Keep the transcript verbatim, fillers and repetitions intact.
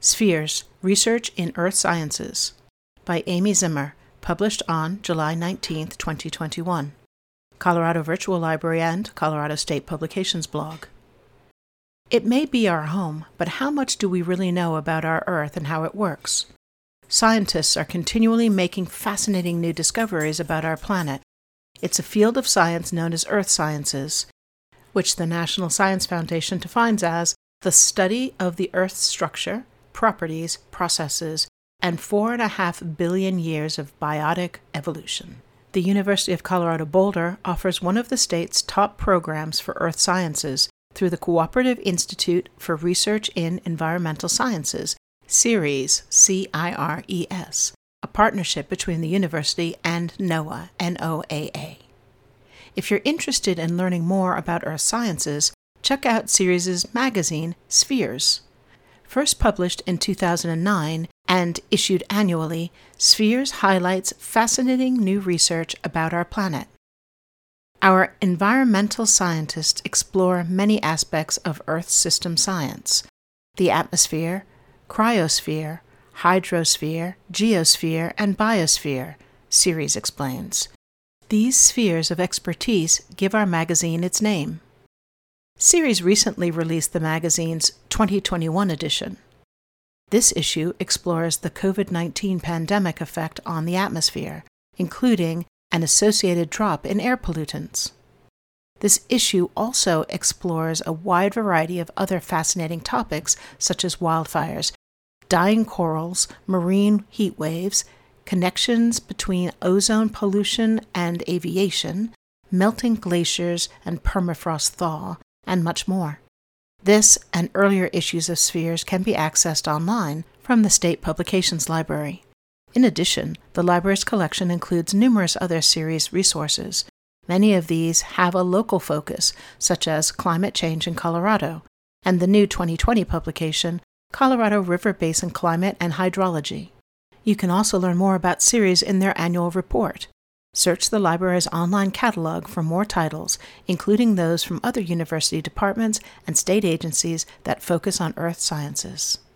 Spheres, Research in Earth Sciences by Amy Zimmer, published on July nineteenth, twenty twenty-one. Colorado Virtual Library and Colorado State Publications blog. It may be our home, but how much do we really know about our Earth and how it works? Scientists are continually making fascinating new discoveries about our planet. It's a field of science known as Earth Sciences, which the National Science Foundation defines as the study of the Earth's structure, properties, processes, and four and a half billion years of biotic evolution. The University of Colorado Boulder offers one of the state's top programs for earth sciences through the Cooperative Institute for Research in Environmental Sciences, CIRES, C I R E S, a partnership between the university and NOAA, N O A A. If you're interested in learning more about earth sciences, check out CIRES' magazine, Spheres. First published in two thousand nine and issued annually, Spheres highlights fascinating new research about our planet. Our environmental scientists explore many aspects of Earth system science: the atmosphere, cryosphere, hydrosphere, geosphere, and biosphere, CIRES explains. These spheres of expertise give our magazine its name. CIRES recently released the magazine's twenty twenty-one edition. This issue explores the covid nineteen pandemic effect on the atmosphere, including an associated drop in air pollutants. This issue also explores a wide variety of other fascinating topics such as wildfires, dying corals, marine heat waves, connections between ozone pollution and aviation, melting glaciers and permafrost thaw, and much more. This and earlier issues of Spheres can be accessed online from the State Publications Library. In addition, the library's collection includes numerous other CIRES resources. Many of these have a local focus, such as climate change in Colorado, and the new twenty twenty publication, Colorado River Basin Climate and Hydrology. You can also learn more about CIRES in their annual report. Search the library's online catalog for more titles, including those from other university departments and state agencies that focus on earth sciences.